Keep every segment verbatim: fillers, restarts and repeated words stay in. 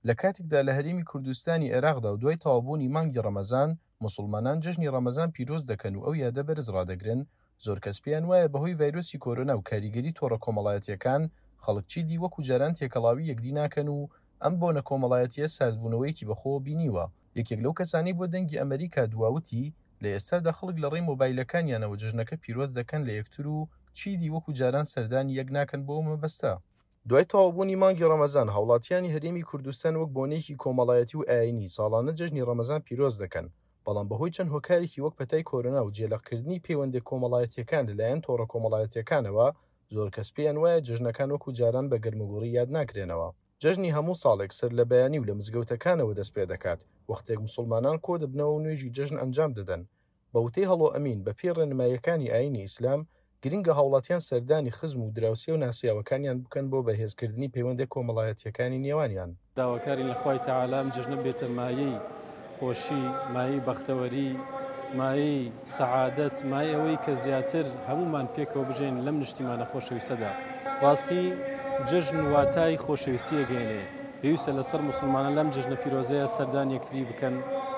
لە کاتێکدا لە هەرێمی کوردستانی عێراقدا و دوای تەواوبوونی مانگی ڕەمەزان مسلمانان جەژنی ڕەمەزان پیرۆز دەکەن و ئەو یادە بەرز ڕادەگرن، زۆر کەس پێیان وایە بەهۆی ڤایرۆسی کۆرۆنا و کاریگەری تۆڕە کۆمەڵایەتیەکان خەڵک چیدی وەکو جاران تێکەڵاوی یەکدی ناکەن و ئەم بۆنە کۆمەڵایەتیە ساردبوونەوەیەکی بەخۆ بینیوە. یەکێک لەو کەسانی بۆ دەنگی ئەمریکا دواوتی لە ئێستادا خەڵک لە ڕێی مۆبایلەکانیانەوە جەژنەکە پیرۆز دەکەن لە یەکتر و چیدی وەکو جاران سەردانی یەک ناکەن بۆ مەبەستە. دوای تەواوبوونی مانگی ڕەمەزان هاوڵاتیانی هەرێمی کوردستان وەک بۆنەیەکی کۆمەڵایەتی و ئاینی ساڵانە جەژنی ڕەمەزان پیرۆز دەکەن، بەڵام بەهۆی چەند هۆکارێکی وەک پەتای کۆرۆنا و جێلەقکردنی پەیوەندی کۆمەڵایەتیەکان لەلایەن تۆڕە کۆمەڵایەتیەکانەوە زۆر کەس پێیان وایە جەژنەکان وەکو جاران بە گەرموگوڕی یاد ناکرێنەوە. جەژنی هەموو ساڵێک سەر لە بەیانی و لە مزگەوتەکانەوە دەست پێ دەکات، وەختێک موسڵمانان کۆ دەبنەوە و نوێژی جەژن ئەنجام دەدەن. بە وتەی هەڵۆ ئەمین بە پێی ڕێنماییەکانی ئاینی ئیسلام گرنگە هاوڵاتیان سەردانی خزم و دراوسێ و ناسیاوەکانیان بکەن بۆ بەهێزکردنی پەیوەندی کۆمەڵایەتیەکانی نێوانیان. داواکاری لە خوای تەعالی ئەم جەژنە بێتە مایەی خۆشی، مایەی بەختەوەری، مایەی سەعادەت، مای ئەوەی کە زیاتر هەمومان پێکەوە بژێن لەم نیشتیمانە خۆشەویستەدا. ڕاستی جەژن واتای خۆشەویستی ئەگەێنێ، پێویستە لەسەر موسڵمانان لەم جەژنە پیرۆزەیە سەردانی یەکتری بکەن،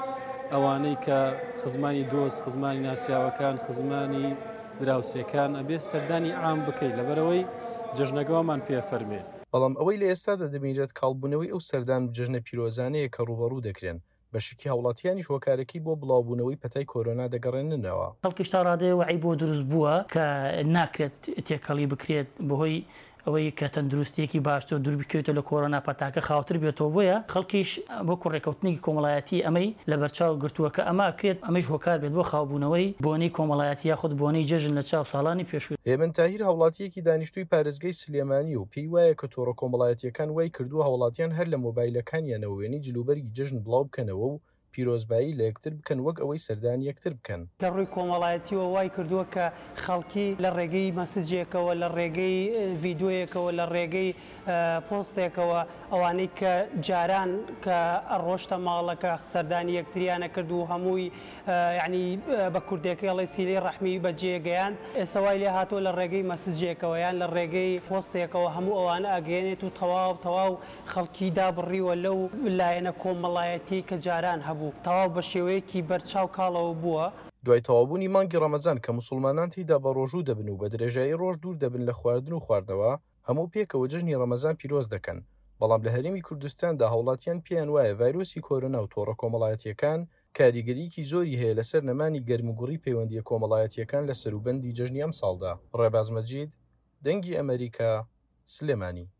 ئەوانەی کە خزمانی دۆست، خزمانی ناسیاوەکان، خزمانی دراوسێکان ئەبێ سەردانی عام بکەیت لەبەرەوەی جەژنەکەوامان پێفەرمێ. بەڵام ئەوەی لە ئێستادا دەبینرێت کاڵبوونەوەی ئەو سەردان و جەژنە پیرۆزانەیە کە ڕوبەڕوو دەکرێن بەشکی هاوڵاتیانی هۆکارەکەی بۆ بڵاوبوونەوەی پەتای کۆرۆنا دەگەڕێننەوە. خەڵکیش تا ڕادەیە وعی بۆ دروست بووە کە ناکرێت تێکەڵی بکرێت بەهۆی ئەوەی کە تەندروستیەکی باشتر دوور بکەوێتە لە کۆرۆنا پەتاکە خاوتر بێتەوە. بۆیە خەڵکیش بۆ کوڕێکەوتنێکی کۆمەڵایەتی ئەمەی لە بەرچاو گرتووەکە ئەما کرێت ئەمەش هۆکار بێت بۆ خاوبوونەوەی بۆنەی کۆمەڵایەتی یاخود بۆنەی جەژن لە چاو ساڵانی پێشوو. هێمن تاهیر هاوڵاتیەکی دانیشتووی پارێزگای سلێمانی و پێی وایە کە تۆڕە کۆمەڵایەتیەکان وای کردووە هاوڵاتیان هەر لە مۆبایلەکانیانەوە وێنەی جلوبەرگی جەژن بڵاو بکەنەوە و پیرۆزبایی لە یەکتر بکەن وەک ئەوەی سەردانی یەکتر بکەن. لە ڕووی کۆمەڵایەتیەوە وای کردووە کە خەڵکی لە ڕێگەی مەسجێکەوە، لە ڕێگەی ڤیددیۆیەکەوە، لە ڕێگەی پۆستێکەوە ئەوانەی کە جاران کە ئەڕۆشتە ماڵەکە سەردانی یەکتریانە کرد و هەمووی یعنی بە کوردێکەڵی سیلەی ڕەحمی بەجێگەیان ئێستا وای لێ هاتووە لە ڕێگەی مەسجێکەوە یان لە ڕێگەی پۆستێکەوە هەموو ئەوانە ئەگەێنێت و تەواو تەواو خەڵکی دابڕیوە لەو لایەنە کۆمەڵایەتی کە جاران هەبوو، تەواو بە شێوەیەکی بەرچاو کاڵەوە بووە. دوای تەواوبوونی مانگی ڕەمەزان کە موسڵمانان تێیدا بە ڕۆژوو دەبن و بە درێژایی ڕۆژ دوور دەبن لە خواردن و خواردنەوە، هەموو پێکەوە جەژنی ڕەمەزان پیرۆز دەکەن. بەڵام لە هەرێمی کوردستاندا هاوڵاتیان پێیان وایە ڤایرۆسی کۆرۆنا و تۆڕە کۆمەڵایەتیەکان کاریگەریەکی زۆری هەیە لەسەر نەمانی گەرموگوڕی پەیوەندیە کۆمەڵایەتیەکان لە سەروبەندی جەژنی ئەم ساڵدا. ڕێباز مەجید، دەنگی ئەمریکا، سلێمانی.